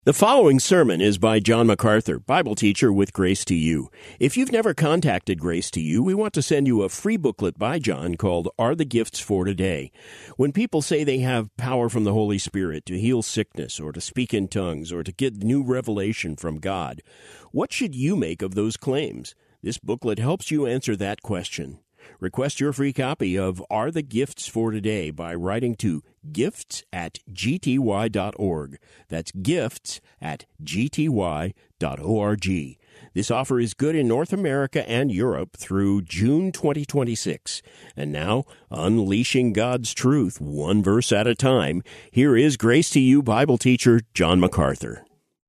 The following sermon is by John MacArthur, Bible teacher with Grace to You. If you've never contacted Grace to You, we want to send you a free booklet by John called Are the Gifts for Today? When people say they have power from the Holy Spirit to heal sickness or to speak in tongues or to get new revelation from God, what should you make of those claims? This booklet helps you answer that question. Request your free copy of Are the Gifts for Today by writing to gifts@gty.org. That's gifts@gty.org. This offer is good in North America and Europe through June 2026. And now, unleashing God's truth one verse at a time, here is Grace to You Bible teacher John MacArthur.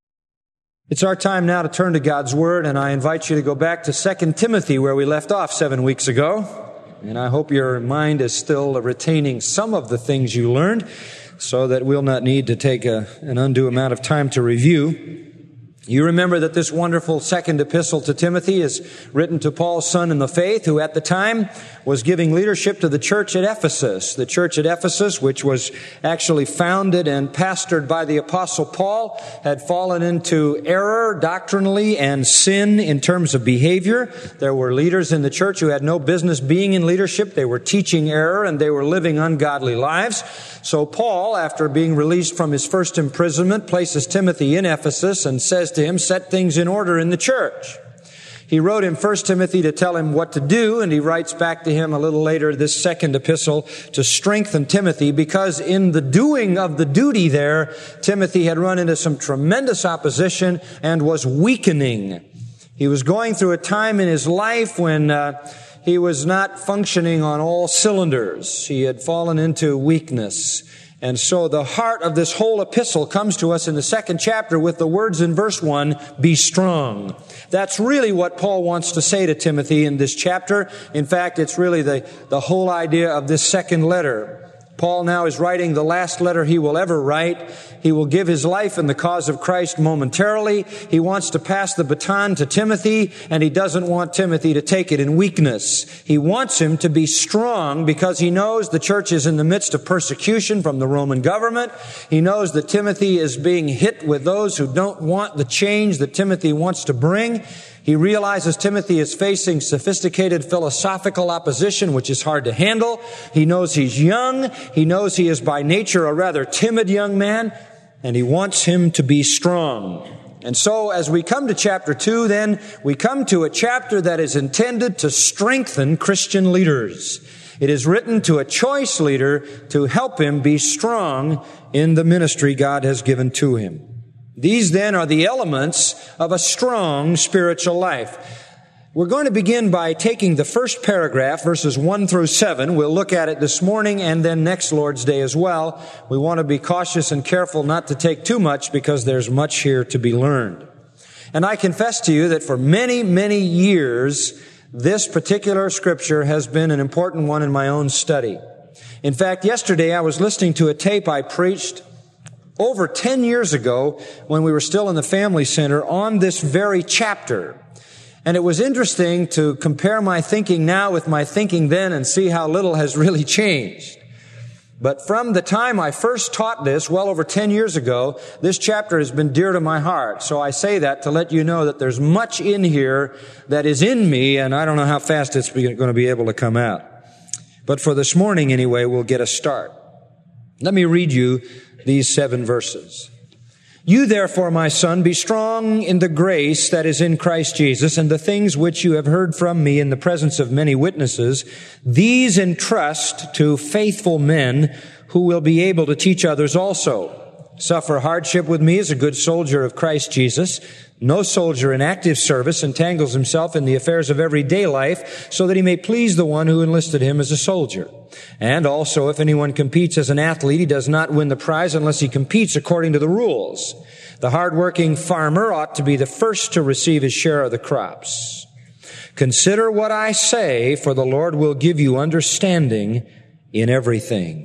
It's our time now to turn to God's Word, and I invite you to go back to 2 Timothy, where we left off 7 weeks ago. And I hope your mind is still retaining some of the things you learned, so that we'll not need to take an undue amount of time to review. You remember that this wonderful second epistle to Timothy is written to Paul's son in the faith, who at the time was giving leadership to the church at Ephesus. The church at Ephesus, which was actually founded and pastored by the Apostle Paul, had fallen into error doctrinally and sin in terms of behavior. There were leaders in the church who had no business being in leadership. They were teaching error and they were living ungodly lives. So Paul, after being released from his first imprisonment, places Timothy in Ephesus and says to him, set things in order in the church. He wrote him 1 Timothy to tell him what to do, and he writes back to him a little later this second epistle to strengthen Timothy, because in the doing of the duty there, Timothy had run into some tremendous opposition and was weakening. He was going through a time in his life when he was not functioning on all cylinders. He had fallen into weakness. And so the heart of this whole epistle comes to us in the second chapter with the words in verse 1, be strong. That's really what Paul wants to say to Timothy in this chapter. In fact, it's really the whole idea of this second letter. Paul now is writing the last letter he will ever write. He will give his life in the cause of Christ momentarily. He wants to pass the baton to Timothy, and he doesn't want Timothy to take it in weakness. He wants him to be strong because he knows the church is in the midst of persecution from the Roman government. He knows that Timothy is being hit with those who don't want the change that Timothy wants to bring. He realizes Timothy is facing sophisticated philosophical opposition, which is hard to handle. He knows he's young. He knows he is by nature a rather timid young man, and he wants him to be strong. And so as we come to chapter 2, then, we come to a chapter that is intended to strengthen Christian leaders. It is written to a choice leader to help him be strong in the ministry God has given to him. These then are the elements of a strong spiritual life. We're going to begin by taking the first paragraph, verses 1 through 7. We'll look at it this morning and then next Lord's Day as well. We want to be cautious and careful not to take too much because there's much here to be learned. And I confess to you that for many, many years, this particular scripture has been an important one in my own study. In fact, yesterday I was listening to a tape I preached over 10 years ago when we were still in the family center on this very chapter. And it was interesting to compare my thinking now with my thinking then and see how little has really changed. But from the time I first taught this, well over 10 years ago, this chapter has been dear to my heart. So I say that to let you know that there's much in here that is in me, and I don't know how fast it's going to be able to come out. But for this morning anyway, we'll get a start. Let me read you these 7 verses. You therefore, my son, be strong in the grace that is in Christ Jesus, and the things which you have heard from me in the presence of many witnesses, these entrust to faithful men who will be able to teach others also. Suffer hardship with me as a good soldier of Christ Jesus. No soldier in active service entangles himself in the affairs of everyday life so that he may please the one who enlisted him as a soldier. And also, if anyone competes as an athlete, he does not win the prize unless he competes according to the rules. The hardworking farmer ought to be the first to receive his share of the crops. Consider what I say, for the Lord will give you understanding in everything.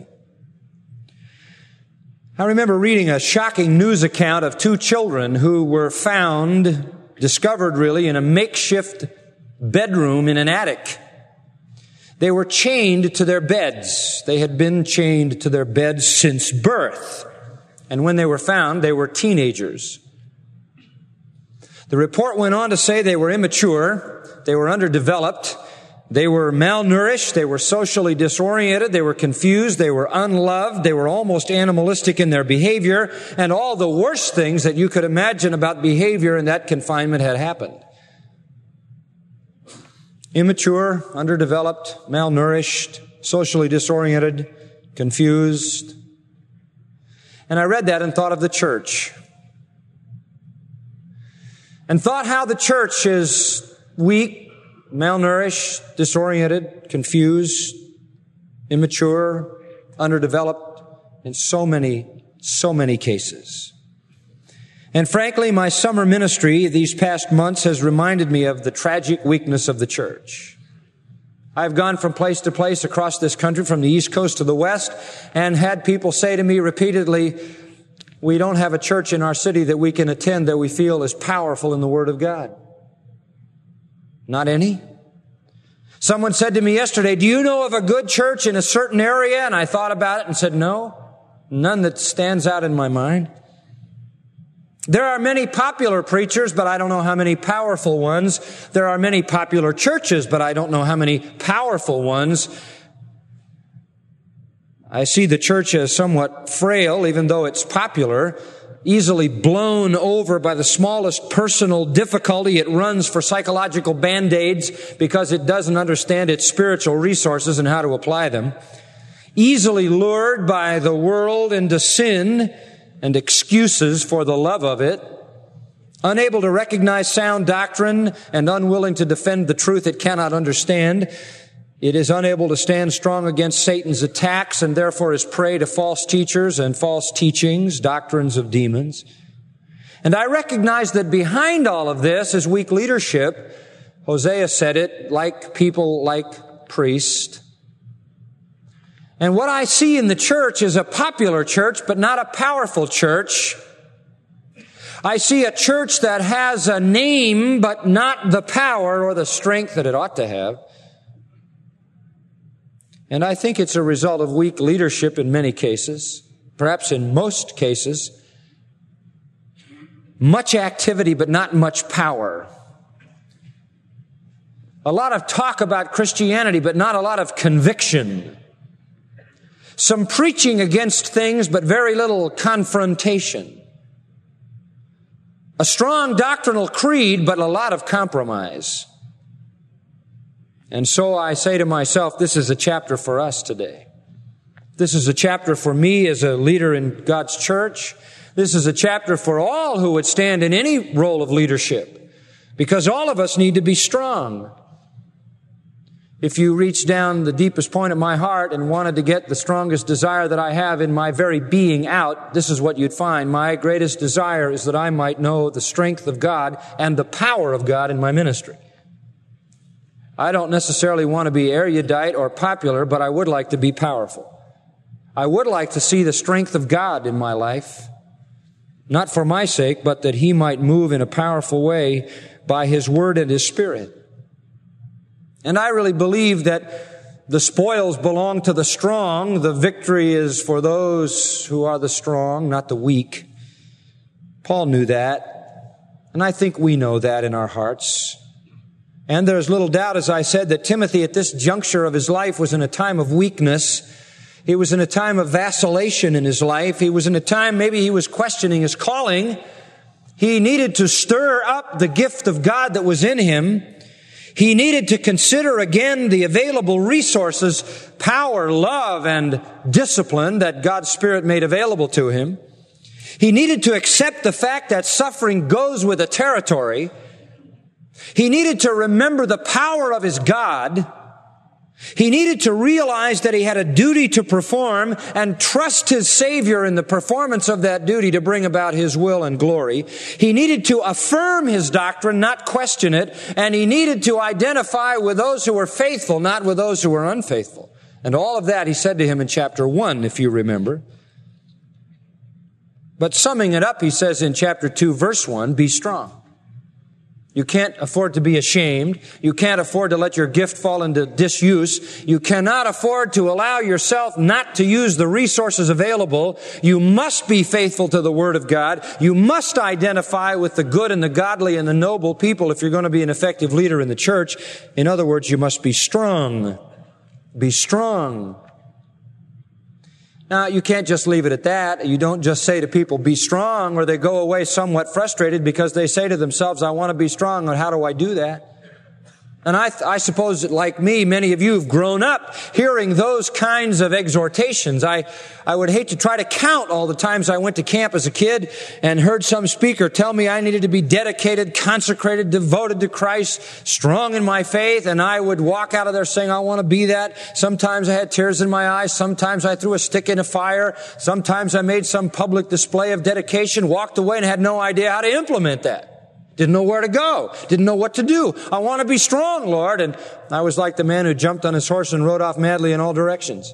I remember reading a shocking news account of 2 children who were discovered really, in a makeshift bedroom in an attic. They were chained to their beds. They had been chained to their beds since birth. And when they were found, they were teenagers. The report went on to say they were immature, they were underdeveloped, they were malnourished, they were socially disoriented, they were confused, they were unloved, they were almost animalistic in their behavior, and all the worst things that you could imagine about behavior in that confinement had happened. Immature, underdeveloped, malnourished, socially disoriented, confused. And I read that and thought of the church. And thought how the church is weak, malnourished, disoriented, confused, immature, underdeveloped in so many cases. And frankly, my summer ministry these past months has reminded me of the tragic weakness of the church. I've gone from place to place across this country, from the East Coast to the West, and had people say to me repeatedly, we don't have a church in our city that we can attend that we feel is powerful in the Word of God. Not any. Someone said to me yesterday, do you know of a good church in a certain area? And I thought about it and said, no, none that stands out in my mind. There are many popular preachers, but I don't know how many powerful ones. There are many popular churches, but I don't know how many powerful ones. I see the church as somewhat frail, even though it's popular, easily blown over by the smallest personal difficulty. It runs for psychological band-aids because it doesn't understand its spiritual resources and how to apply them. Easily lured by the world into sin and excuses for the love of it, unable to recognize sound doctrine and unwilling to defend the truth it cannot understand. It is unable to stand strong against Satan's attacks and therefore is prey to false teachers and false teachings, doctrines of demons. And I recognize that behind all of this is weak leadership. Hosea said it, like people, like priests. And what I see in the church is a popular church, but not a powerful church. I see a church that has a name, but not the power or the strength that it ought to have. And I think it's a result of weak leadership in many cases, perhaps in most cases. Much activity, but not much power. A lot of talk about Christianity, but not a lot of conviction. Some preaching against things, but very little confrontation. A strong doctrinal creed, but a lot of compromise. And so I say to myself, this is a chapter for us today. This is a chapter for me as a leader in God's church. This is a chapter for all who would stand in any role of leadership, because all of us need to be strong. If you reach down the deepest point of my heart and wanted to get the strongest desire that I have in my very being out, this is what you'd find. My greatest desire is that I might know the strength of God and the power of God in my ministry. I don't necessarily want to be erudite or popular, but I would like to be powerful. I would like to see the strength of God in my life, not for my sake, but that He might move in a powerful way by His Word and His Spirit. And I really believe that the spoils belong to the strong. The victory is for those who are the strong, not the weak. Paul knew that, and I think we know that in our hearts. And there's little doubt, as I said, that Timothy at this juncture of his life was in a time of weakness. He was in a time of vacillation in his life. He was in a time maybe he was questioning his calling. He needed to stir up the gift of God that was in him. He needed to consider again the available resources, power, love, and discipline that God's Spirit made available to him. He needed to accept the fact that suffering goes with the territory. He needed to remember the power of his God. He needed to realize that he had a duty to perform and trust his Savior in the performance of that duty to bring about His will and glory. He needed to affirm his doctrine, not question it. And he needed to identify with those who were faithful, not with those who were unfaithful. And all of that he said to him in chapter 1, if you remember. But summing it up, he says in chapter 2, verse 1, be strong. You can't afford to be ashamed. You can't afford to let your gift fall into disuse. You cannot afford to allow yourself not to use the resources available. You must be faithful to the Word of God. You must identify with the good and the godly and the noble people if you're going to be an effective leader in the church. In other words, you must be strong. Be strong. Now, you can't just leave it at that. You don't just say to people, be strong, or they go away somewhat frustrated because they say to themselves, I want to be strong, and how do I do that? And I suppose that, like me, many of you have grown up hearing those kinds of exhortations. I would hate to try to count all the times I went to camp as a kid and heard some speaker tell me I needed to be dedicated, consecrated, devoted to Christ, strong in my faith, and I would walk out of there saying, I want to be that. Sometimes I had tears in my eyes. Sometimes I threw a stick in a fire. Sometimes I made some public display of dedication, walked away, and had no idea how to implement that. Didn't know where to go. Didn't know what to do. I want to be strong, Lord. And I was like the man who jumped on his horse and rode off madly in all directions.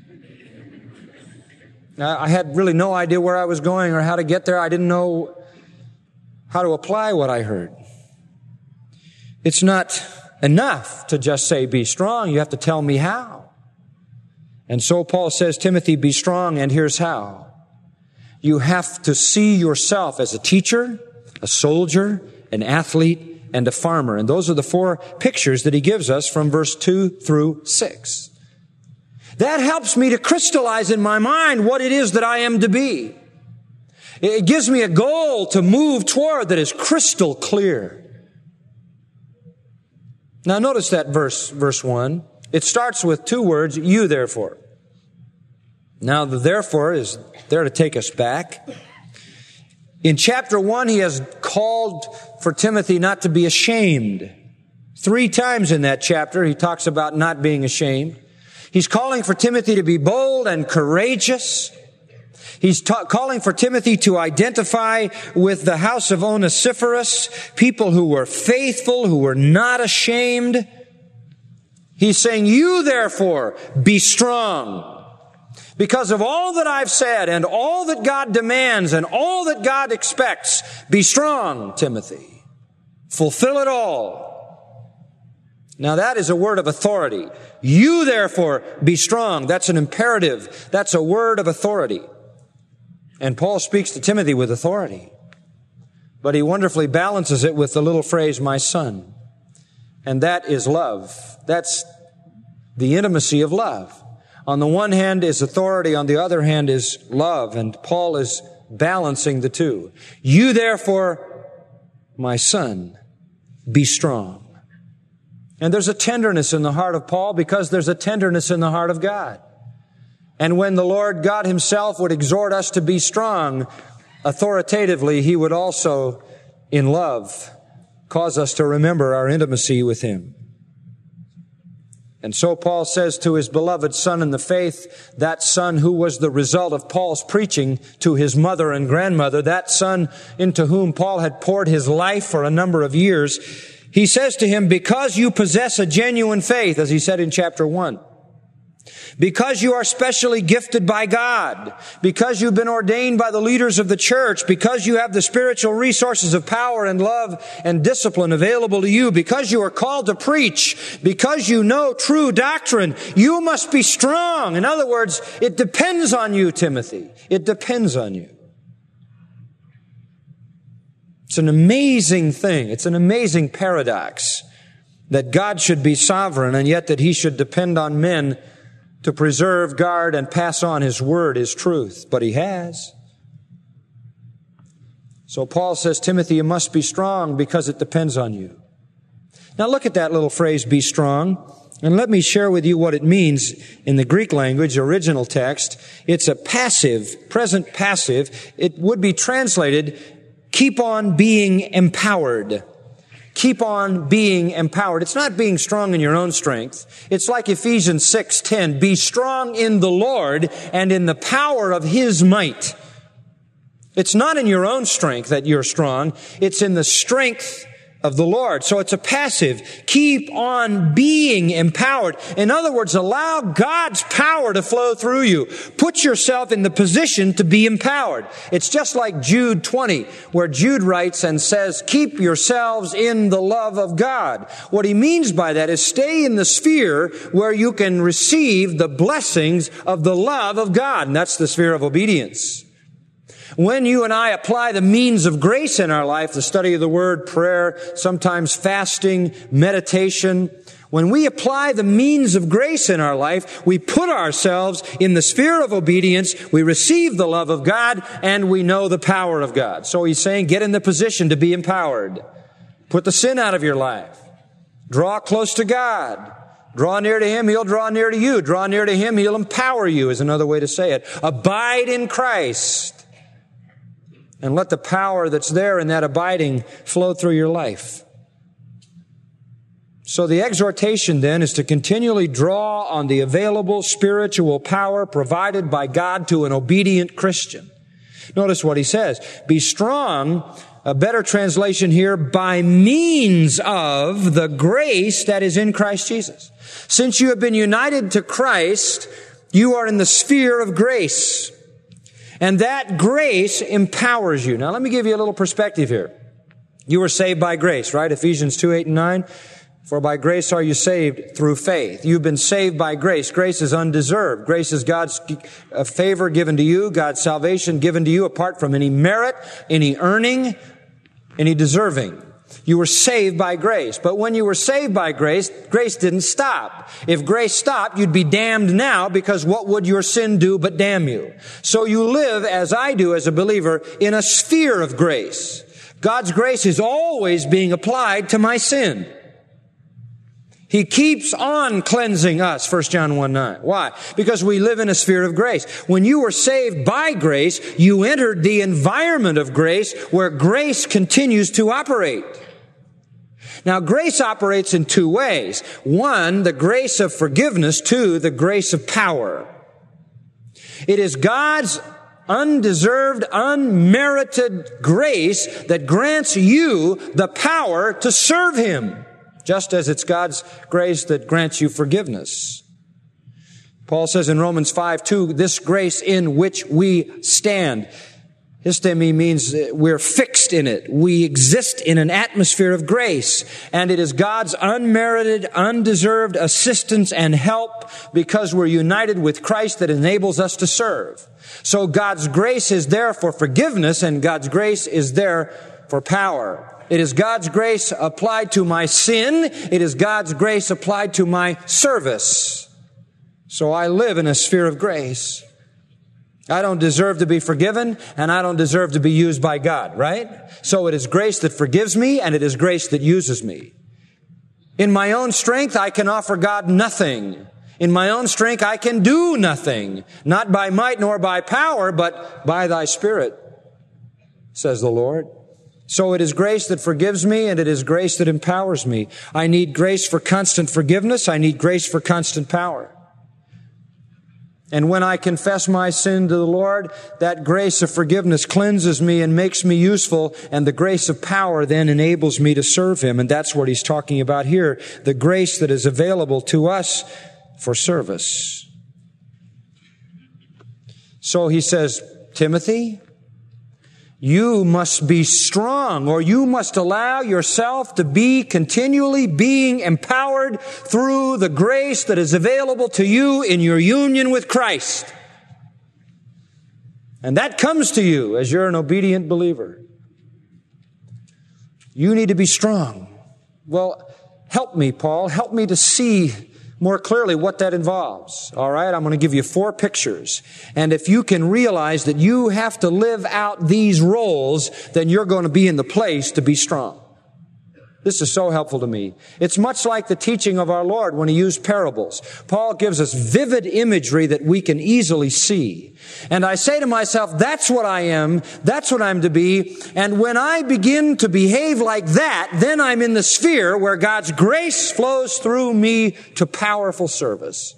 I had really no idea where I was going or how to get there. I didn't know how to apply what I heard. It's not enough to just say, be strong. You have to tell me how. And so Paul says, Timothy, be strong, and here's how. You have to see yourself as a teacher, a soldier, an athlete, and a farmer. And those are the four pictures that he gives us from verse 2 through 6. That helps me to crystallize in my mind what it is that I am to be. It gives me a goal to move toward that is crystal clear. Now notice that verse 1. It starts with two words, you therefore. Now the therefore is there to take us back. In chapter 1, he has called for Timothy not to be ashamed. 3 times in that chapter, he talks about not being ashamed. He's calling for Timothy to be bold and courageous. He's calling for Timothy to identify with the house of Onesiphorus, people who were faithful, who were not ashamed. He's saying, you therefore be strong. Because of all that I've said and all that God demands and all that God expects, be strong, Timothy. Fulfill it all. Now that is a word of authority. You therefore be strong. That's an imperative. That's a word of authority. And Paul speaks to Timothy with authority. But he wonderfully balances it with the little phrase, my son. And that is love. That's the intimacy of love. On the one hand is authority, on the other hand is love, and Paul is balancing the two. You therefore, my son, be strong. And there's a tenderness in the heart of Paul because there's a tenderness in the heart of God. And when the Lord God himself would exhort us to be strong, authoritatively, he would also, in love, cause us to remember our intimacy with him. And so Paul says to his beloved son in the faith, that son who was the result of Paul's preaching to his mother and grandmother, that son into whom Paul had poured his life for a number of years, he says to him, because you possess a genuine faith, as he said in chapter 1, because you are specially gifted by God, because you've been ordained by the leaders of the church, because you have the spiritual resources of power and love and discipline available to you, because you are called to preach, because you know true doctrine, you must be strong. In other words, it depends on you, Timothy. It depends on you. It's an amazing thing. It's an amazing paradox that God should be sovereign and yet that he should depend on men to preserve, guard, and pass on his word, his truth. But he has. So Paul says, Timothy, you must be strong because it depends on you. Now look at that little phrase, be strong, and let me share with you what it means in the Greek language, original text. It's a passive, present passive. It would be translated, keep on being empowered. Keep on being empowered. It's not being strong in your own strength. It's like Ephesians 6:10. Be strong in the Lord and in the power of his might. It's not in your own strength that you're strong. It's in the strength of the Lord. So it's a passive. Keep on being empowered. In other words, allow God's power to flow through you. Put yourself in the position to be empowered. It's just like Jude 20, where Jude writes and says, keep yourselves in the love of God. What he means by that is stay in the sphere where you can receive the blessings of the love of God. And that's the sphere of obedience. When you and I apply the means of grace in our life, the study of the Word, prayer, sometimes fasting, meditation, when we apply the means of grace in our life, we put ourselves in the sphere of obedience, we receive the love of God, and we know the power of God. So he's saying, get in the position to be empowered. Put the sin out of your life. Draw close to God. Draw near to Him, He'll draw near to you. Draw near to Him, He'll empower you, is another way to say it. Abide in Christ. And let the power that's there in that abiding flow through your life. So the exhortation then is to continually draw on the available spiritual power provided by God to an obedient Christian. Notice what he says. Be strong, a better translation here, by means of the grace that is in Christ Jesus. Since you have been united to Christ, you are in the sphere of grace. And that grace empowers you. Now let me give you a little perspective here. You were saved by grace, right? Ephesians 2, 8 and 9. For by grace are you saved through faith. You've been saved by grace. Grace is undeserved. Grace is God's favor given to you, God's salvation given to you apart from any merit, any earning, any deserving. You were saved by grace. But when you were saved by grace, grace didn't stop. If grace stopped, you'd be damned now, because what would your sin do but damn you? So you live, as I do as a believer, in a sphere of grace. God's grace is always being applied to my sin. He keeps on cleansing us, 1 John 1:9. Why? Because we live in a sphere of grace. When you were saved by grace, you entered the environment of grace where grace continues to operate. Now, grace operates in two ways. One, the grace of forgiveness. Two, the grace of power. It is God's undeserved, unmerited grace that grants you the power to serve Him, just as it's God's grace that grants you forgiveness. Paul says in Romans 5:2, this grace in which we stand. Histemi means we're fixed in it. We exist in an atmosphere of grace. And it is God's unmerited, undeserved assistance and help because we're united with Christ that enables us to serve. So God's grace is there for forgiveness, and God's grace is there for power. It is God's grace applied to my sin. It is God's grace applied to my service. So I live in a sphere of grace. I don't deserve to be forgiven, and I don't deserve to be used by God, right? So it is grace that forgives me, and it is grace that uses me. In my own strength, I can offer God nothing. In my own strength, I can do nothing. Not by might nor by power, but by thy Spirit, says the Lord. So it is grace that forgives me, and it is grace that empowers me. I need grace for constant forgiveness. I need grace for constant power. And when I confess my sin to the Lord, that grace of forgiveness cleanses me and makes me useful, and the grace of power then enables me to serve Him. And that's what he's talking about here, the grace that is available to us for service. So he says, Timothy, you must be strong, or you must allow yourself to be continually being empowered through the grace that is available to you in your union with Christ. And that comes to you as you're an obedient believer. You need to be strong. Well, help me, Paul. Help me to see more clearly what that involves. All right, I'm going to give you 4 pictures. And if you can realize that you have to live out these roles, then you're going to be in the place to be strong. This is so helpful to me. It's much like the teaching of our Lord when He used parables. Paul gives us vivid imagery that we can easily see. And I say to myself, that's what I am. That's what I'm to be. And when I begin to behave like that, then I'm in the sphere where God's grace flows through me to powerful service.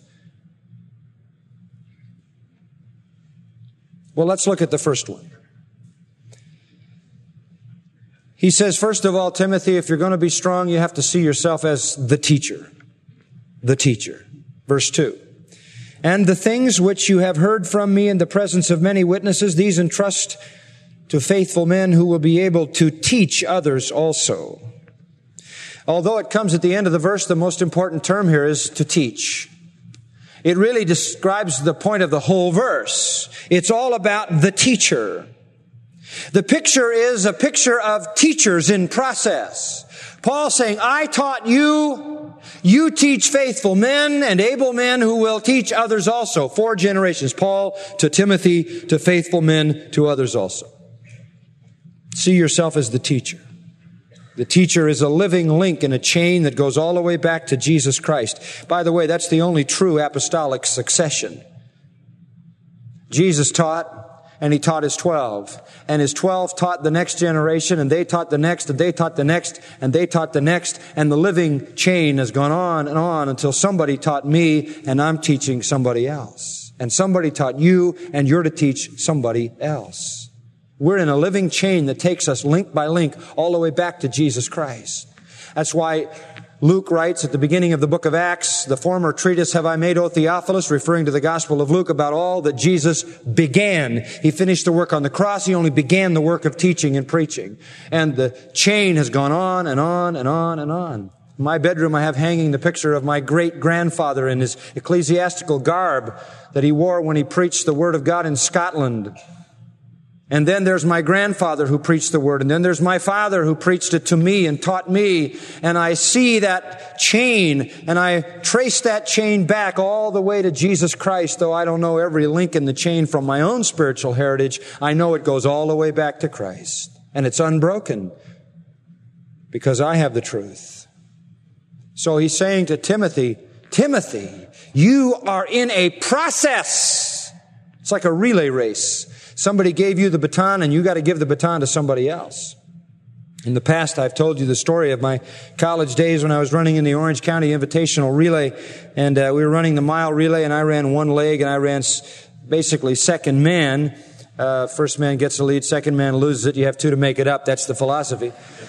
Well, let's look at the first one. He says, first of all, Timothy, if you're going to be strong, you have to see yourself as the teacher. The teacher. Verse 2. And the things which you have heard from me in the presence of many witnesses, these entrust to faithful men who will be able to teach others also. Although it comes at the end of the verse, the most important term here is to teach. It really describes the point of the whole verse. It's all about the teacher. The picture is a picture of teachers in process. Paul saying, I taught you, you teach faithful men and able men who will teach others also. 4 generations. Paul to Timothy, to faithful men, to others also. See yourself as the teacher. The teacher is a living link in a chain that goes all the way back to Jesus Christ. By the way, that's the only true apostolic succession. Jesus taught, and he taught his 12. And his 12 taught the next generation, and they taught the next, and they taught the next, and they taught the next. And the living chain has gone on and on until somebody taught me, and I'm teaching somebody else. And somebody taught you, and you're to teach somebody else. We're in a living chain that takes us link by link all the way back to Jesus Christ. That's why Luke writes at the beginning of the book of Acts, the former treatise have I made, O Theophilus, referring to the Gospel of Luke, about all that Jesus began. He finished the work on the cross. He only began the work of teaching and preaching. And the chain has gone on and on and on and on. In my bedroom, I have hanging the picture of my great-grandfather in his ecclesiastical garb that he wore when he preached the Word of God in Scotland. And then there's my grandfather who preached the Word. And then there's my father who preached it to me and taught me. And I see that chain, and I trace that chain back all the way to Jesus Christ. Though I don't know every link in the chain from my own spiritual heritage, I know it goes all the way back to Christ. And it's unbroken because I have the truth. So he's saying to Timothy, Timothy, you are in a process. It's like a relay race. Somebody gave you the baton, and you got to give the baton to somebody else. In the past, I've told you the story of my college days when I was running in the Orange County Invitational Relay, and we were running the mile relay, and I ran one leg, and I ran basically second man. First man gets the lead, second man loses it. You have 2 to make it up. That's the philosophy.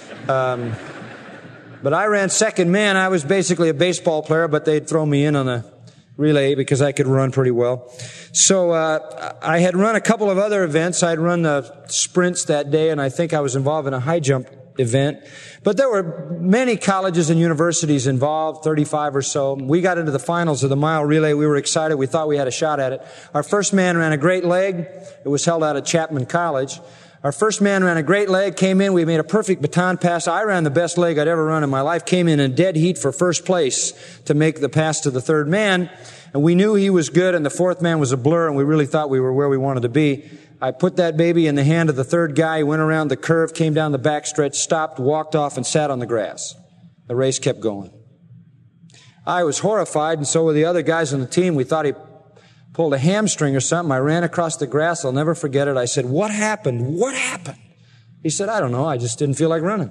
But I ran second man. I was basically a baseball player, but they'd throw me in on the relay because I could run pretty well. So I had run a couple of other events. I'd run the sprints that day, and I think I was involved in a high jump event. But there were many colleges and universities involved, 35 or so. We got into the finals of the mile relay. We were excited. We thought we had a shot at it. Our first man ran a great leg. It was held out at Chapman College. Our first man ran a great leg, came in, we made a perfect baton pass. I ran the best leg I'd ever run in my life, came in dead heat for first place to make the pass to the third man. And we knew he was good, and the fourth man was a blur, and we really thought we were where we wanted to be. I put that baby in the hand of the third guy. He went around the curve, came down the backstretch, stopped, walked off, and sat on the grass. The race kept going. I was horrified, and so were the other guys on the team. We thought he pulled a hamstring or something. I ran across the grass. I'll never forget it. I said, what happened? What happened? He said, I don't know. I just didn't feel like running.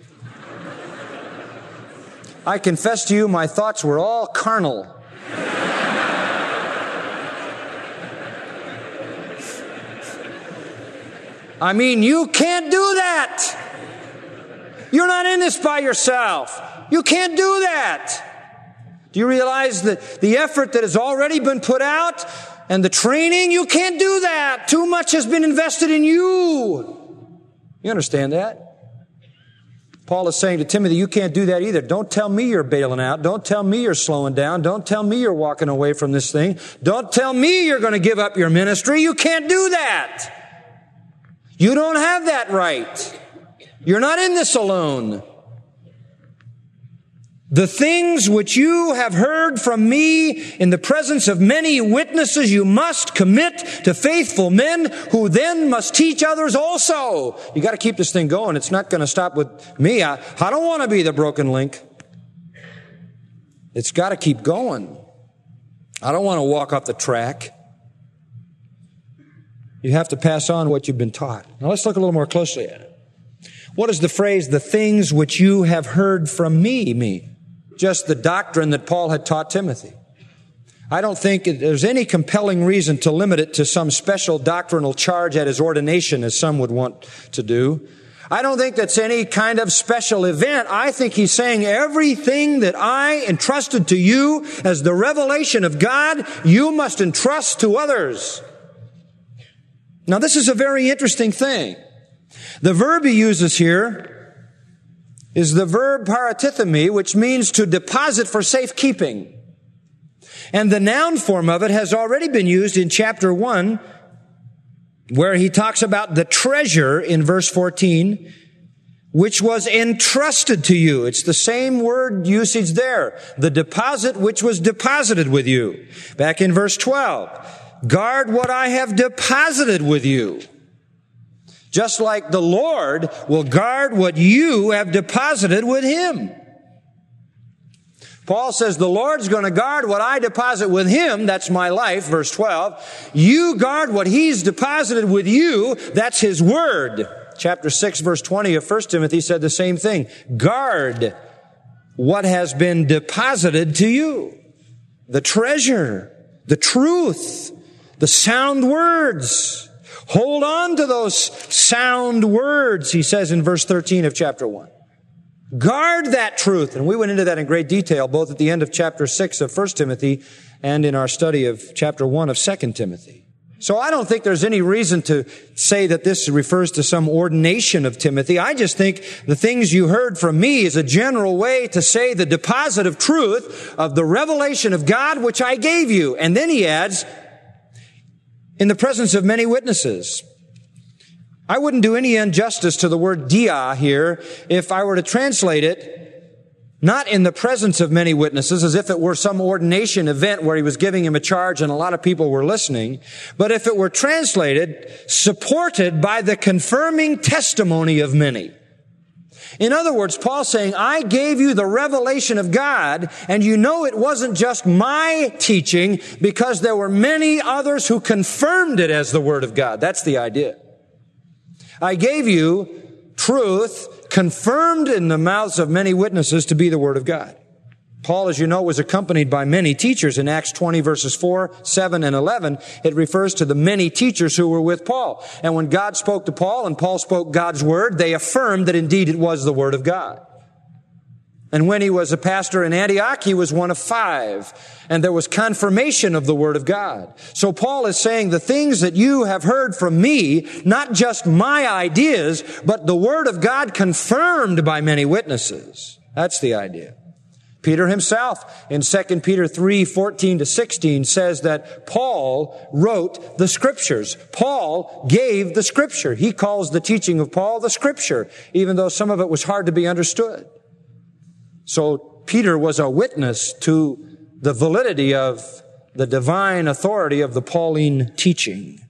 I confess to you, my thoughts were all carnal. I mean, you can't do that. You're not in this by yourself. You can't do that. Do you realize that the effort that has already been put out and the training, you can't do that. Too much has been invested in you. You understand that? Paul is saying to Timothy, you can't do that either. Don't tell me you're bailing out. Don't tell me you're slowing down. Don't tell me you're walking away from this thing. Don't tell me you're going to give up your ministry. You can't do that. You don't have that right. You're not in this alone. The things which you have heard from me in the presence of many witnesses, you must commit to faithful men who then must teach others also. You got to keep this thing going. It's not going to stop with me. I don't want to be the broken link. It's got to keep going. I don't want to walk off the track. You have to pass on what you've been taught. Now let's look a little more closely at it. What does the phrase, the things which you have heard from me, mean? Just the doctrine that Paul had taught Timothy. I don't think there's any compelling reason to limit it to some special doctrinal charge at his ordination, as some would want to do. I don't think that's any kind of special event. I think he's saying everything that I entrusted to you as the revelation of God, you must entrust to others. Now, this is a very interesting thing. The verb he uses here is the verb paratithemi, which means to deposit for safekeeping. And the noun form of it has already been used in chapter 1, where he talks about the treasure in verse 14, which was entrusted to you. It's the same word usage there. The deposit which was deposited with you. Back in verse 12, guard what I have deposited with you. Just like the Lord will guard what you have deposited with Him. Paul says the Lord's going to guard what I deposit with Him. That's my life, verse 12. You guard what He's deposited with you. That's His Word. Chapter 6, verse 20 of 1 Timothy said the same thing. Guard what has been deposited to you. The treasure, the truth, the sound words. Hold on to those sound words, he says in verse 13 of chapter 1. Guard that truth. And we went into that in great detail, both at the end of chapter 6 of 1 Timothy and in our study of chapter 1 of 2 Timothy. So I don't think there's any reason to say that this refers to some ordination of Timothy. I just think the things you heard from me is a general way to say the deposit of truth of the revelation of God which I gave you. And then he adds, in the presence of many witnesses. I wouldn't do any injustice to the word dia here if I were to translate it not in the presence of many witnesses, as if it were some ordination event where he was giving him a charge and a lot of people were listening, but if it were translated, supported by the confirming testimony of many. In other words, Paul's saying, I gave you the revelation of God, and you know it wasn't just my teaching, because there were many others who confirmed it as the Word of God. That's the idea. I gave you truth confirmed in the mouths of many witnesses to be the Word of God. Paul, as you know, was accompanied by many teachers. In Acts 20 verses 4, 7, and 11, it refers to the many teachers who were with Paul. And when God spoke to Paul and Paul spoke God's Word, they affirmed that indeed it was the Word of God. And when he was a pastor in Antioch, he was one of 5. And there was confirmation of the Word of God. So Paul is saying the things that you have heard from me, not just my ideas, but the Word of God confirmed by many witnesses. That's the idea. Peter himself in 2 Peter 3, 14 to 16 says that Paul wrote the Scriptures. Paul gave the Scripture. He calls the teaching of Paul the Scripture, even though some of it was hard to be understood. So Peter was a witness to the validity of the divine authority of the Pauline teaching.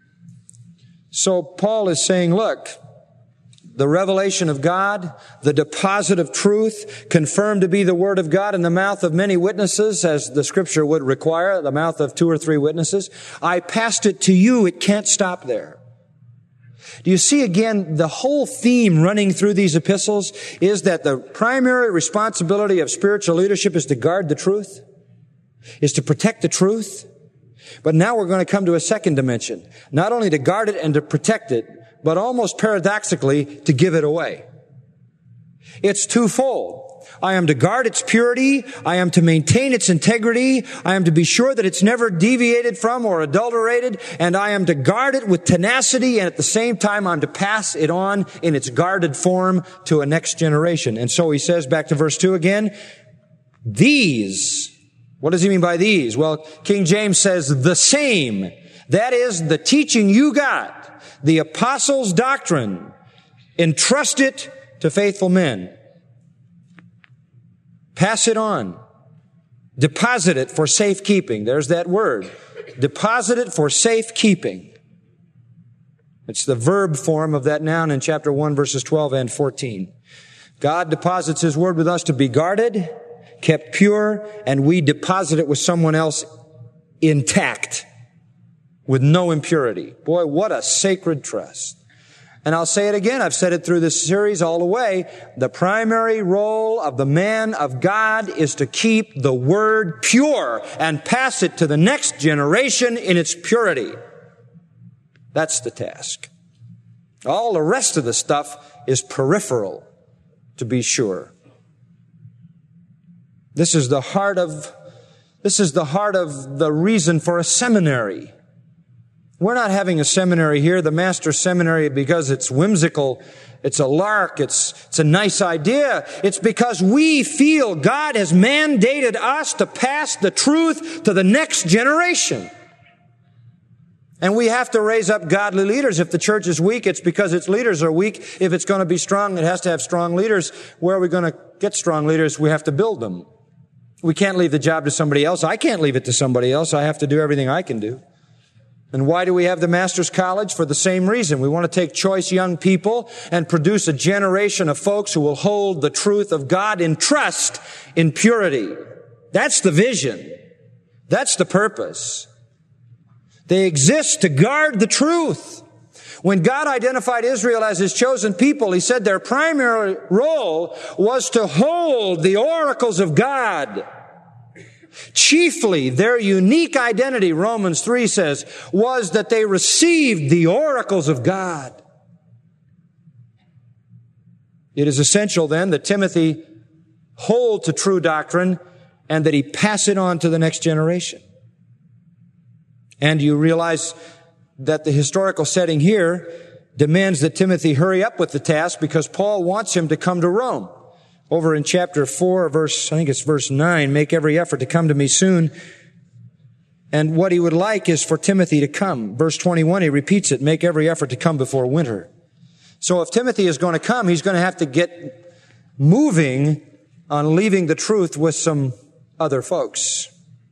So Paul is saying, look, the revelation of God, the deposit of truth, confirmed to be the Word of God in the mouth of many witnesses, as the Scripture would require, the mouth of 2 or 3 witnesses. I passed it to you. It can't stop there. Do you see again, the whole theme running through these epistles is that the primary responsibility of spiritual leadership is to guard the truth, is to protect the truth. But now we're going to come to a second dimension. Not only to guard it and to protect it, but almost paradoxically, to give it away. It's twofold. I am to guard its purity. I am to maintain its integrity. I am to be sure that it's never deviated from or adulterated. And I am to guard it with tenacity. And at the same time, I'm to pass it on in its guarded form to a next generation. And so he says, back to verse 2 again, these. What does he mean by these? Well, King James says the same. That is the teaching you got, the apostles' doctrine. Entrust it to faithful men. Pass it on. Deposit it for safekeeping. There's that word. Deposit it for safekeeping. It's the verb form of that noun in chapter 1, verses 12 and 14. God deposits His Word with us to be guarded, kept pure, and we deposit it with someone else intact, with no impurity. Boy, what a sacred trust. And I'll say it again, I've said it through this series all the way. The primary role of the man of God is to keep the Word pure and pass it to the next generation in its purity. That's the task. All the rest of the stuff is peripheral, to be sure. This is the heart of the reason for a seminary. We're not having a seminary here, the Master's Seminary, because it's whimsical. It's a lark. It's a nice idea. It's because we feel God has mandated us to pass the truth to the next generation. And we have to raise up godly leaders. If the church is weak, it's because its leaders are weak. If it's going to be strong, it has to have strong leaders. Where are we going to get strong leaders? We have to build them. We can't leave the job to somebody else. I can't leave it to somebody else. I have to do everything I can do. And why do we have the Master's College? For the same reason. We want to take choice young people and produce a generation of folks who will hold the truth of God in trust, in purity. That's the vision. That's the purpose. They exist to guard the truth. When God identified Israel as His chosen people, He said their primary role was to hold the oracles of God. Chiefly, their unique identity, Romans 3 says, was that they received the oracles of God. It is essential then that Timothy hold to true doctrine and that he pass it on to the next generation. And you realize that the historical setting here demands that Timothy hurry up with the task because Paul wants him to come to Rome. Over in chapter 4, verse 9, make every effort to come to me soon. And what he would like is for Timothy to come. Verse 21, he repeats it, make every effort to come before winter. So if Timothy is going to come, he's going to have to get moving on leaving the truth with some other folks.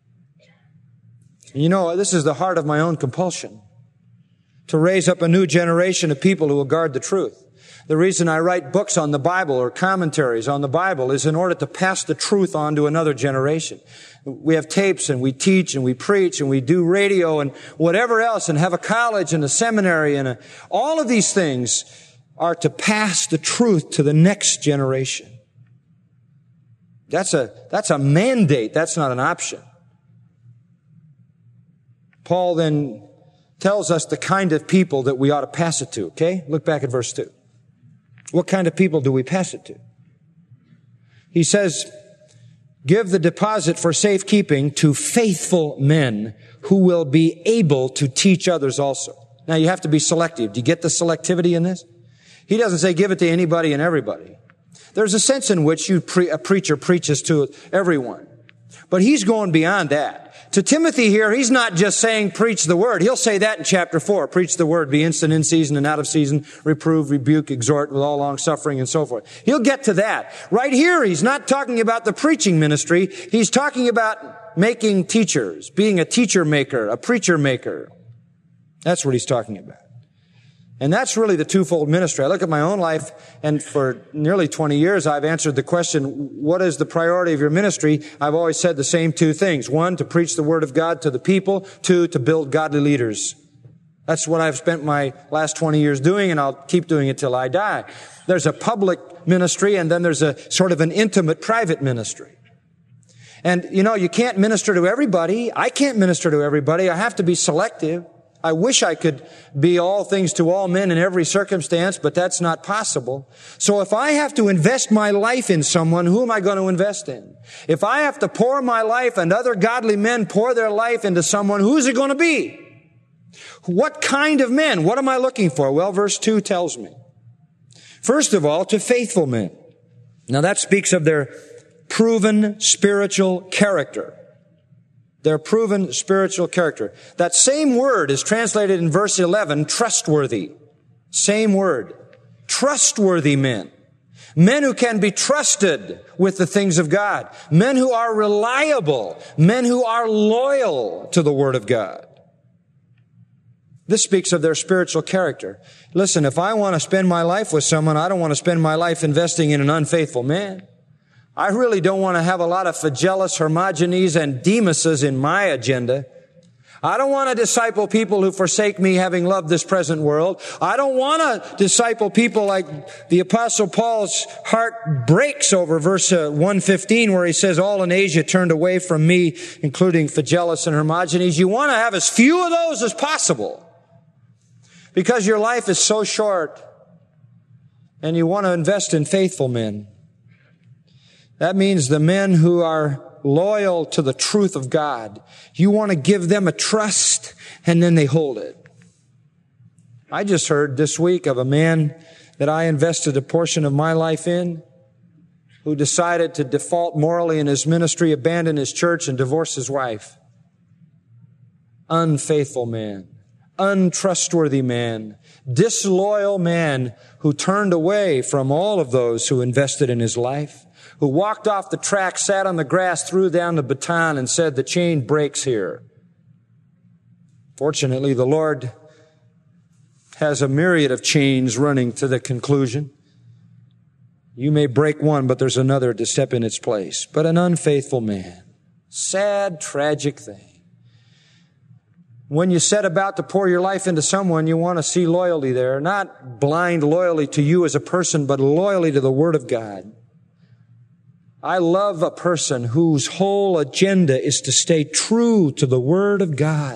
You know, this is the heart of my own compulsion, to raise up a new generation of people who will guard the truth. The reason I write books on the Bible or commentaries on the Bible is in order to pass the truth on to another generation. We have tapes and we teach and we preach and we do radio and whatever else and have a college and a seminary and all of these things are to pass the truth to the next generation. That's a mandate. That's not an option. Paul then tells us the kind of people that we ought to pass it to, okay? Look back at verse 2. What kind of people do we pass it to? He says, give the deposit for safekeeping to faithful men who will be able to teach others also. Now you have to be selective. Do you get the selectivity in this? He doesn't say give it to anybody and everybody. There's a sense in which a preacher preaches to everyone. But he's going beyond that. To Timothy here, he's not just saying preach the word. He'll say that in chapter 4. Preach the word, be instant in season and out of season, reprove, rebuke, exhort with all long suffering and so forth. He'll get to that. Right here, he's not talking about the preaching ministry. He's talking about making teachers, being a teacher maker, a preacher maker. That's what he's talking about. And that's really the twofold ministry. I look at my own life, and for nearly 20 years, I've answered the question, what is the priority of your ministry? I've always said the same two things. One, to preach the word of God to the people. Two, to build godly leaders. That's what I've spent my last 20 years doing, and I'll keep doing it till I die. There's a public ministry, and then there's a sort of an intimate private ministry. And, you know, you can't minister to everybody. I can't minister to everybody. I have to be selective. I wish I could be all things to all men in every circumstance, but that's not possible. So if I have to invest my life in someone, who am I going to invest in? If I have to pour my life and other godly men pour their life into someone, who's it going to be? What kind of men? What am I looking for? Well, verse 2 tells me. First of all, to faithful men. Now that speaks of their proven spiritual character. Their proven spiritual character. That same word is translated in verse 11, trustworthy. Same word. Trustworthy men. Men who can be trusted with the things of God. Men who are reliable. Men who are loyal to the Word of God. This speaks of their spiritual character. Listen, if I want to spend my life with someone, I don't want to spend my life investing in an unfaithful man. I really don't want to have a lot of Phygellus, Hermogenes, and Demases in my agenda. I don't want to disciple people who forsake me having loved this present world. I don't want to disciple people like the Apostle Paul's heart breaks over verse 115 where he says, all in Asia turned away from me, including Phygellus and Hermogenes. You want to have as few of those as possible because your life is so short. And you want to invest in faithful men. That means the men who are loyal to the truth of God. You want to give them a trust, and then they hold it. I just heard this week of a man that I invested a portion of my life in, who decided to default morally in his ministry, abandon his church, and divorce his wife. Unfaithful man, untrustworthy man, disloyal man who turned away from all of those who invested in his life, who walked off the track, sat on the grass, threw down the baton, and said, "The chain breaks here." Fortunately, the Lord has a myriad of chains running to the conclusion. You may break one, but there's another to step in its place. But an unfaithful man, sad, tragic thing. When you set about to pour your life into someone, you want to see loyalty there, not blind loyalty to you as a person, but loyalty to the Word of God. I love a person whose whole agenda is to stay true to the Word of God.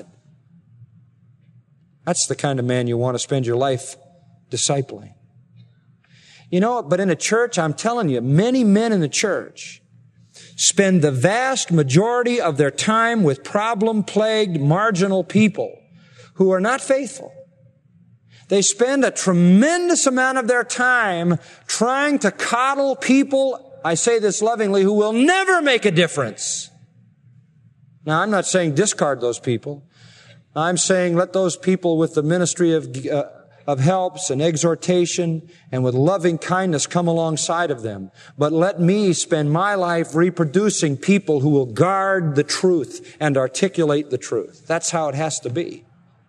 That's the kind of man you want to spend your life discipling. You know, but in a church, I'm telling you, many men in the church spend the vast majority of their time with problem-plagued, marginal people who are not faithful. They spend a tremendous amount of their time trying to coddle people, I say this lovingly, who will never make a difference. Now, I'm not saying discard those people. I'm saying let those people with the ministry of helps and exhortation and with loving kindness come alongside of them. But let me spend my life reproducing people who will guard the truth and articulate the truth. That's how it has to be.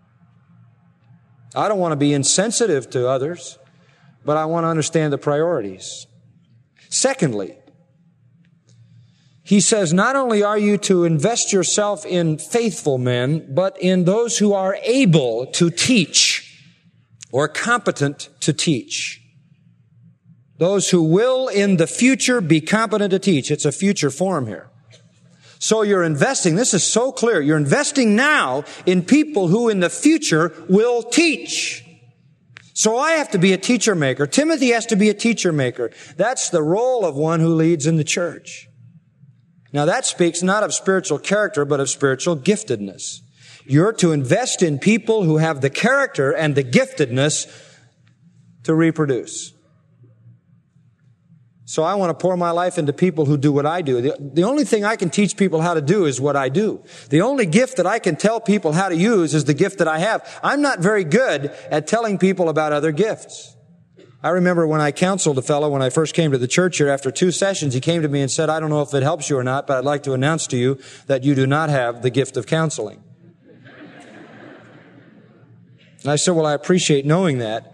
I don't want to be insensitive to others, but I want to understand the priorities. Secondly, he says, not only are you to invest yourself in faithful men, but in those who are able to teach or competent to teach. Those who will in the future be competent to teach. It's a future form here. So you're investing, this is so clear, you're investing now in people who in the future will teach. So I have to be a teacher maker. Timothy has to be a teacher maker. That's the role of one who leads in the church. Now that speaks not of spiritual character, but of spiritual giftedness. You're to invest in people who have the character and the giftedness to reproduce. So I want to pour my life into people who do what I do. The only thing I can teach people how to do is what I do. The only gift that I can tell people how to use is the gift that I have. I'm not very good at telling people about other gifts. I remember when I counseled a fellow when I first came to the church here, after 2 sessions, he came to me and said, "I don't know if it helps you or not, but I'd like to announce to you that you do not have the gift of counseling." And I said, "Well, I appreciate knowing that.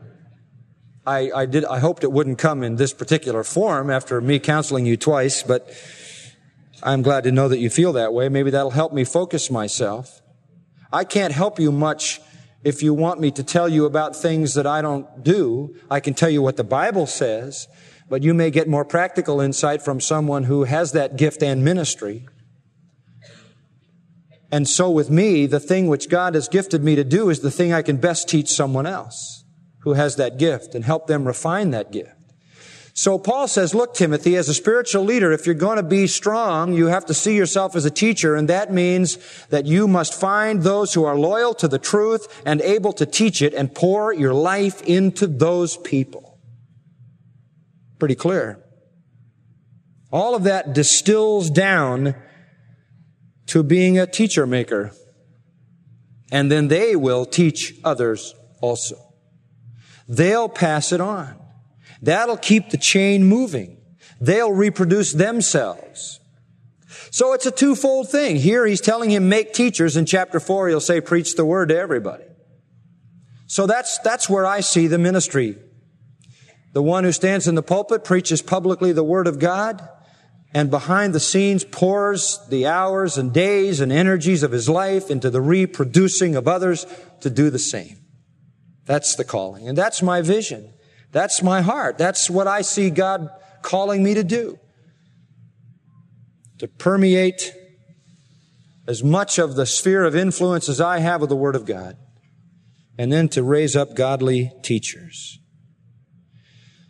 I hoped it wouldn't come in this particular form after me counseling you twice, but I'm glad to know that you feel that way. Maybe that'll help me focus myself. I can't help you much if you want me to tell you about things that I don't do. I can tell you what the Bible says, but you may get more practical insight from someone who has that gift and ministry. And so with me, the thing which God has gifted me to do is the thing I can best teach someone else who has that gift and help them refine that gift. So Paul says, look, Timothy, as a spiritual leader, if you're going to be strong, you have to see yourself as a teacher, and that means that you must find those who are loyal to the truth and able to teach it and pour your life into those people. Pretty clear. All of that distills down to being a teacher maker. And then they will teach others also. They'll pass it on. That'll keep the chain moving. They'll reproduce themselves. So it's a twofold thing. Here he's telling him make teachers. In chapter 4 he'll say preach the word to everybody. So that's where I see the ministry. The one who stands in the pulpit preaches publicly the word of God, and behind the scenes pours the hours and days and energies of his life into the reproducing of others to do the same. That's the calling. And that's my vision. That's my heart. That's what I see God calling me to do. To permeate as much of the sphere of influence as I have of the Word of God. And then to raise up godly teachers.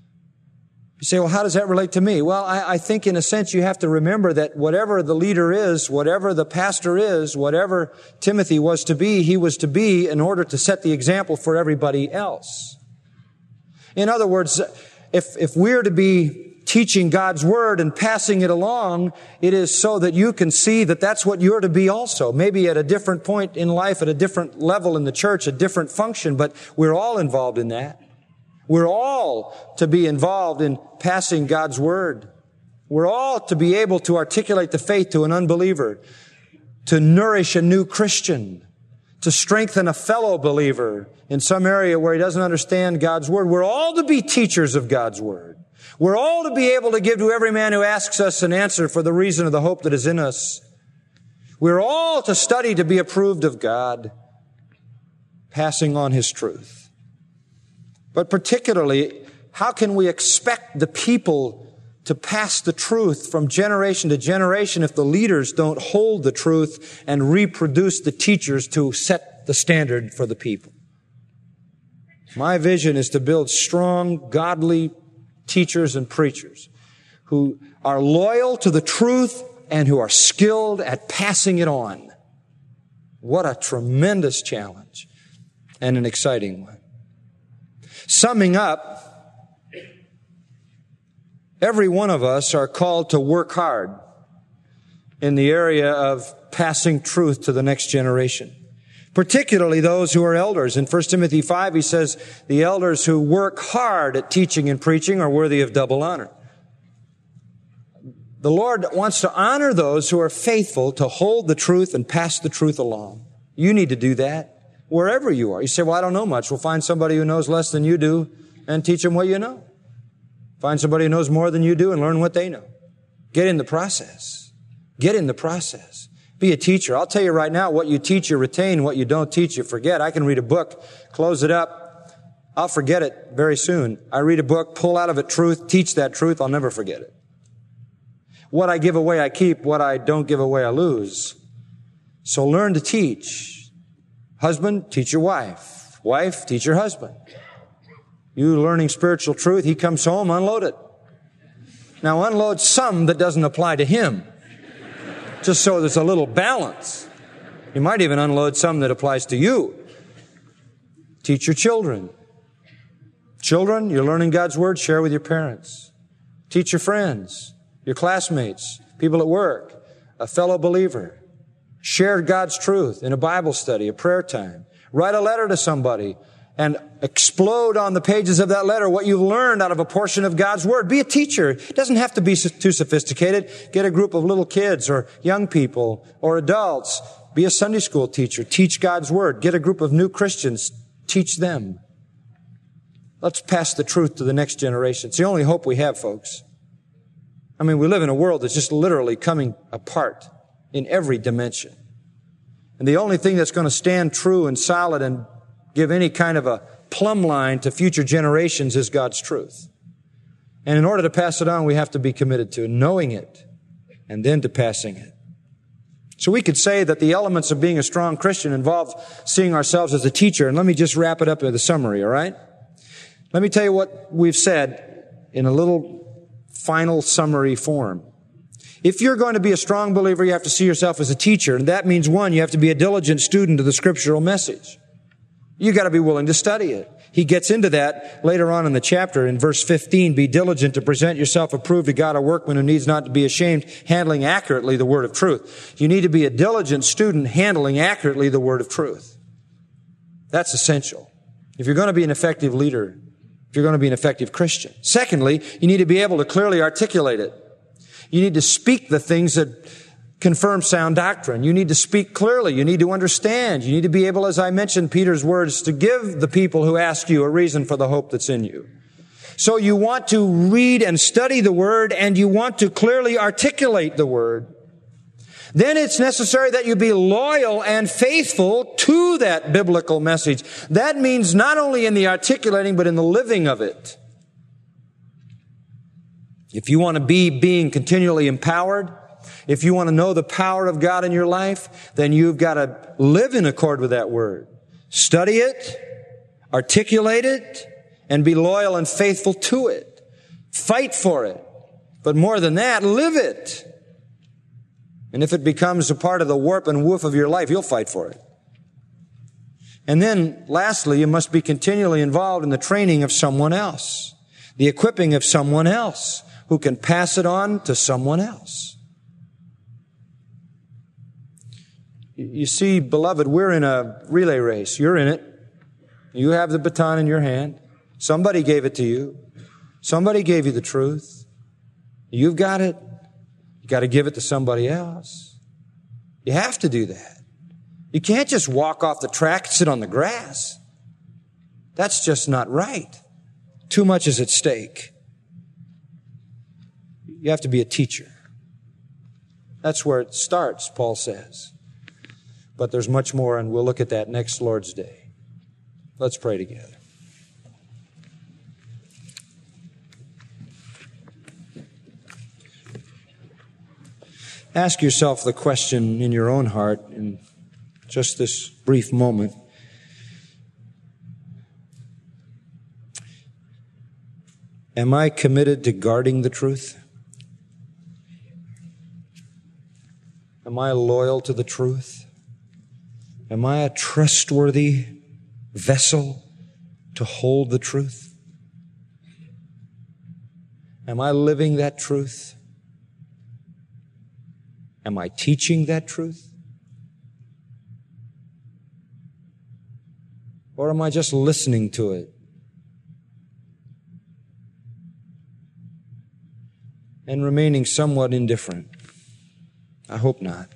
You say, well, how does that relate to me? Well, I think in a sense you have to remember that whatever the leader is, whatever the pastor is, whatever Timothy was to be, he was to be in order to set the example for everybody else. In other words, if we're to be teaching God's Word and passing it along, it is so that you can see that that's what you're to be also. Maybe at a different point in life, at a different level in the church, a different function, but we're all involved in that. We're all to be involved in passing God's Word. We're all to be able to articulate the faith to an unbeliever, to nourish a new Christian, to strengthen a fellow believer in some area where he doesn't understand God's Word. We're all to be teachers of God's Word. We're all to be able to give to every man who asks us an answer for the reason of the hope that is in us. We're all to study to be approved of God, passing on His truth. But particularly, how can we expect the people to pass the truth from generation to generation if the leaders don't hold the truth and reproduce the teachers to set the standard for the people? My vision is to build strong, godly teachers and preachers who are loyal to the truth and who are skilled at passing it on. What a tremendous challenge and an exciting one. Summing up, every one of us are called to work hard in the area of passing truth to the next generation, particularly those who are elders. In 1 Timothy 5, he says, the elders who work hard at teaching and preaching are worthy of double honor. The Lord wants to honor those who are faithful to hold the truth and pass the truth along. You need to do that. Wherever you are. You say, well, I don't know much. Well, find somebody who knows less than you do and teach them what you know. Find somebody who knows more than you do and learn what they know. Get in the process. Get in the process. Be a teacher. I'll tell you right now, what you teach, you retain. What you don't teach, you forget. I can read a book, close it up. I'll forget it very soon. I read a book, pull out of it truth, teach that truth. I'll never forget it. What I give away, I keep. What I don't give away, I lose. So learn to teach. Husband, teach your wife. Wife, teach your husband. You learning spiritual truth, he comes home, unload it. Now unload some that doesn't apply to him, just so there's a little balance. You might even unload some that applies to you. Teach your children. Children, you're learning God's Word, share with your parents. Teach your friends, your classmates, people at work, a fellow believer. Share God's truth in a Bible study, a prayer time. Write a letter to somebody and explode on the pages of that letter what you've learned out of a portion of God's Word. Be a teacher. It doesn't have to be too sophisticated. Get a group of little kids or young people or adults. Be a Sunday school teacher. Teach God's Word. Get a group of new Christians. Teach them. Let's pass the truth to the next generation. It's the only hope we have, folks. I mean, we live in a world that's just literally coming apart in every dimension. And the only thing that's going to stand true and solid and give any kind of a plumb line to future generations is God's truth. And in order to pass it on, we have to be committed to knowing it and then to passing it. So we could say that the elements of being a strong Christian involve seeing ourselves as a teacher. And let me just wrap it up with a summary, all right? Let me tell you what we've said in a little final summary form. If you're going to be a strong believer, you have to see yourself as a teacher. And that means, one, you have to be a diligent student of the scriptural message. You got to be willing to study it. He gets into that later on in the chapter in verse 15. Be diligent to present yourself approved to God, a workman who needs not to be ashamed, handling accurately the word of truth. You need to be a diligent student handling accurately the word of truth. That's essential. If you're going to be an effective leader, if you're going to be an effective Christian. Secondly, you need to be able to clearly articulate it. You need to speak the things that confirm sound doctrine. You need to speak clearly. You need to understand. You need to be able, as I mentioned Peter's words, to give the people who ask you a reason for the hope that's in you. So you want to read and study the Word, and you want to clearly articulate the Word. Then it's necessary that you be loyal and faithful to that biblical message. That means not only in the articulating, but in the living of it. If you want to be being continually empowered, if you want to know the power of God in your life, then you've got to live in accord with that Word. Study it, articulate it, and be loyal and faithful to it. Fight for it. But more than that, live it. And if it becomes a part of the warp and woof of your life, you'll fight for it. And then, lastly, you must be continually involved in the training of someone else, the equipping of someone else who can pass it on to someone else. You see, beloved, we're in a relay race. You're in it. You have the baton in your hand. Somebody gave it to you. Somebody gave you the truth. You've got it. You got to give it to somebody else. You have to do that. You can't just walk off the track and sit on the grass. That's just not right. Too much is at stake. You have to be a teacher. That's where it starts, Paul says. But there's much more, and we'll look at that next Lord's Day. Let's pray together. Ask yourself the question in your own heart in just this brief moment. Am I committed to guarding the truth? Am I loyal to the truth? Am I a trustworthy vessel to hold the truth? Am I living that truth? Am I teaching that truth? Or am I just listening to it? And remaining somewhat indifferent? I hope not.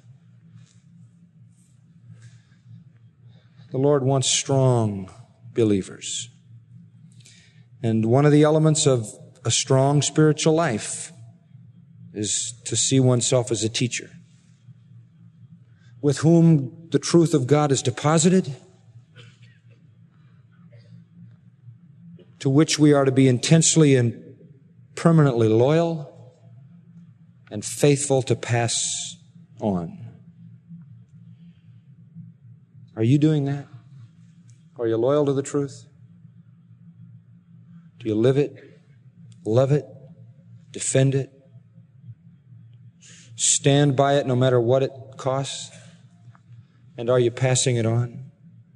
The Lord wants strong believers. And one of the elements of a strong spiritual life is to see oneself as a teacher, with whom the truth of God is deposited, to which we are to be intensely and permanently loyal and faithful to pass on. Are you doing that? Are you loyal to the truth? Do you live it, love it, defend it, stand by it no matter what it costs? And are you passing it on?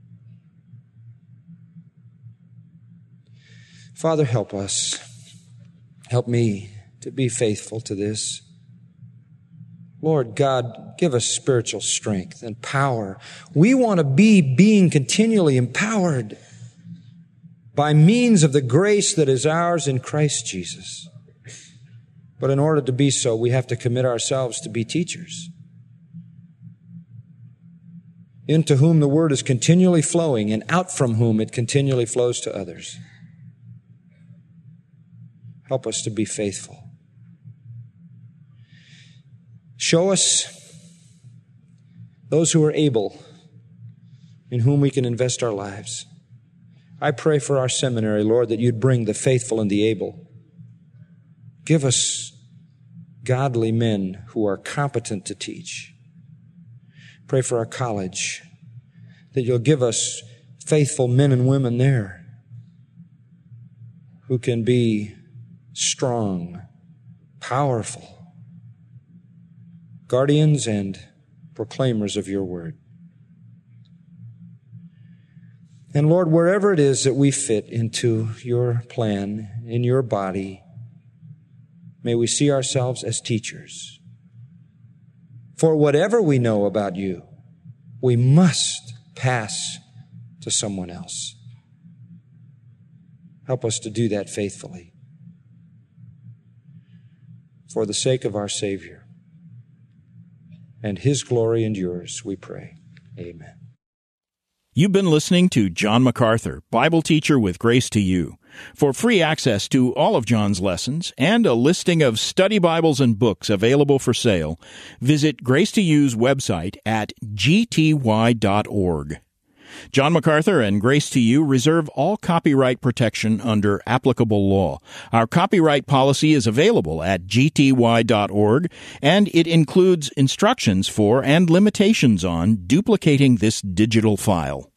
Father, help us. Help me to be faithful to this. Lord God, give us spiritual strength and power. We want to be being continually empowered by means of the grace that is ours in Christ Jesus. But in order to be so, we have to commit ourselves to be teachers, into whom the word is continually flowing and out from whom it continually flows to others. Help us to be faithful. Show us those who are able, in whom we can invest our lives. I pray for our seminary, Lord, that you'd bring the faithful and the able. Give us godly men who are competent to teach. Pray for our college, that you'll give us faithful men and women there who can be strong, powerful, guardians and proclaimers of your word. And Lord, wherever it is that we fit into your plan, in your body, may we see ourselves as teachers. For whatever we know about you, we must pass to someone else. Help us to do that faithfully. For the sake of our Savior and His glory and yours, we pray. Amen. You've been listening to John MacArthur, Bible teacher with Grace to You. For free access to all of John's lessons and a listing of study Bibles and books available for sale, visit Grace to You's website at gty.org. John MacArthur and Grace to You reserve all copyright protection under applicable law. Our copyright policy is available at gty.org, and it includes instructions for and limitations on duplicating this digital file.